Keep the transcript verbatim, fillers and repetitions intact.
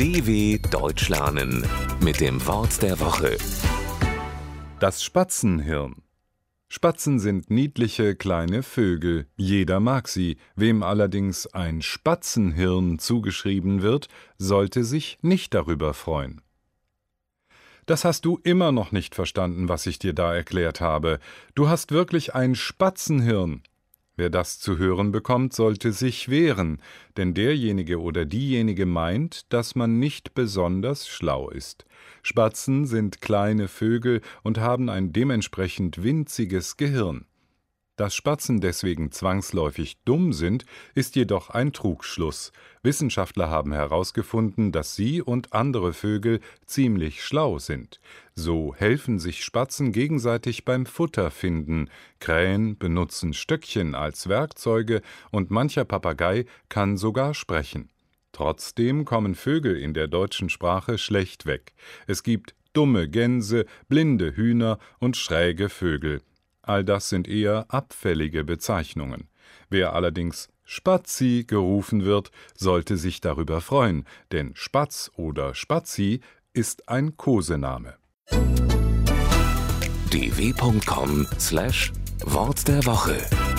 D W Deutsch lernen mit dem Wort der Woche. Das Spatzenhirn. Spatzen sind niedliche kleine Vögel, jeder mag sie. Wem allerdings ein Spatzenhirn zugeschrieben wird, sollte sich nicht darüber freuen. Das hast du immer noch nicht verstanden, was ich dir da erklärt habe. Du hast wirklich ein Spatzenhirn. Wer das zu hören bekommt, sollte sich wehren, denn derjenige oder diejenige meint, dass man nicht besonders schlau ist. Spatzen sind kleine Vögel und haben ein dementsprechend winziges Gehirn. Dass Spatzen deswegen zwangsläufig dumm sind, ist jedoch ein Trugschluss. Wissenschaftler haben herausgefunden, dass sie und andere Vögel ziemlich schlau sind. So helfen sich Spatzen gegenseitig beim Futterfinden, Krähen benutzen Stöckchen als Werkzeuge und mancher Papagei kann sogar sprechen. Trotzdem kommen Vögel in der deutschen Sprache schlecht weg. Es gibt dumme Gänse, blinde Hühner und schräge Vögel. All das sind eher abfällige Bezeichnungen. Wer allerdings Spazi gerufen wird, sollte sich darüber freuen, denn Spatz oder Spazi ist ein Kosename. d w punkt com slash Wort der Woche